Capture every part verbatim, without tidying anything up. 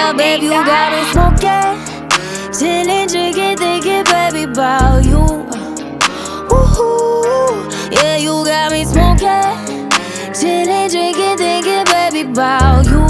Yeah, babe, you got me smoking, chillin', drinking, thinking, baby, about you. Woohoo. Yeah, you got me smoking, chillin', drinking, thinking, baby, about you.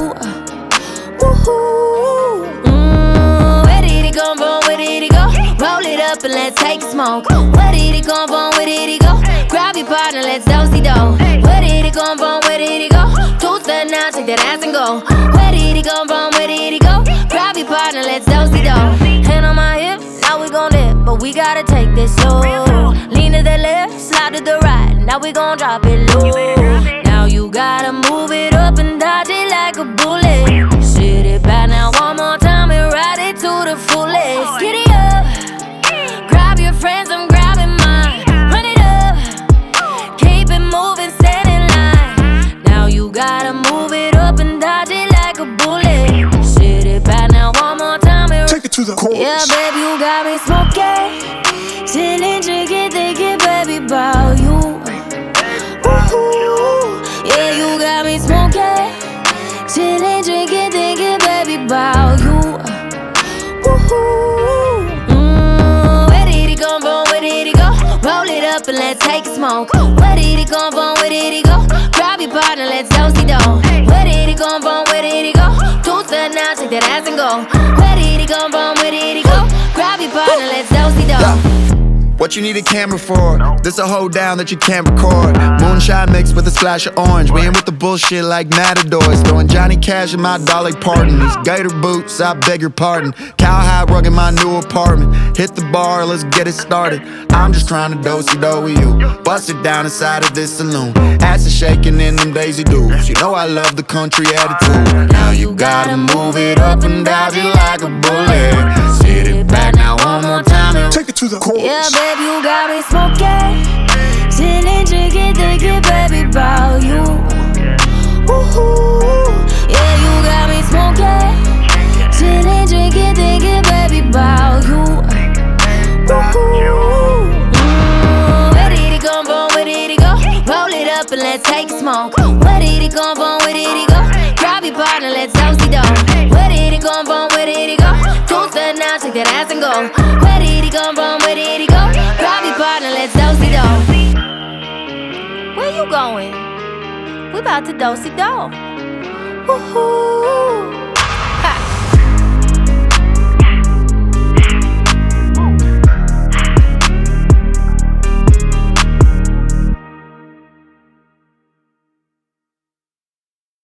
Woohoo. Mm, where did it come from? Where did it go? Roll it up and let's take a smoke. Where did it come from? Where did it go? Grab your partner, let's do-si-do. Where did it come from? Where did it go? Two-step now, take that ass and go. Where did it come from? Where did it go? Grab your partner, let's do-si-do. Hand on my hip, now we gon' live, but we gotta take this slow. Lean to the left, slide to the right, now we gon' drop it low. Now you gotta move it up and dodge it like a bullet. Sit it back now one more time and ride it to the fullest. Get it up, grab your friends, I'm grabbing mine. Run it up, keep it moving, stand in line. Now you gotta move it up and dodge it like a bullet. Sit it back now one more time and take it to the chorus. Yeah, baby, you got me smoking, chillin', drinking, thinking, baby, about you. Woohoo. Yeah, you got me smoking, chillin', drinking, thinking, baby, about you. Woohoo. Mm, where did it come from? Where did it go? Roll it up and let's take a smoke. Where did it come from? Where did it go? Grab your partner, let's do-si-do. Where did it come from? Where did it go? Two-step now, take that ass and go. Where did it come from? Where did it go? Grab your partner, let's do-si-do. What you need a camera for? This a hold down that you can't record. Moonshine mixed with a splash of orange. We ain't with the bullshit like Matadors. Throwing Johnny Cash in my Dolly Parton. These gator boots, I beg your pardon. Cowhide rug in my new apartment. Hit the bar, let's get it started. I'm just trying to do-si-do with you. Bust it down inside of this saloon. Ass is shaking in them Daisy Dukes. You know I love the country attitude. Now you gotta move it up and dodge it like a bullet. Sit it back now one more time and take it to the chorus. Yeah, babe, you got me smoking, chillin', drinking, thinking, baby, about you. Woohoo. Yeah, you got me smoking, chillin', drinking, thinking, baby, about you. Woohoo. Mm, where did it come from? Where did it go? Roll it up and let's take a smoke. Where did it come from? Where did it go? Grab your partner, let's do-si-do. Where did it come from? Where did it go? Two-step now, take that ass and go. Where did it come from? Where did it go? Grab your partner, let's do-si-do. Where you going? We about to do-si-do. Woohoo.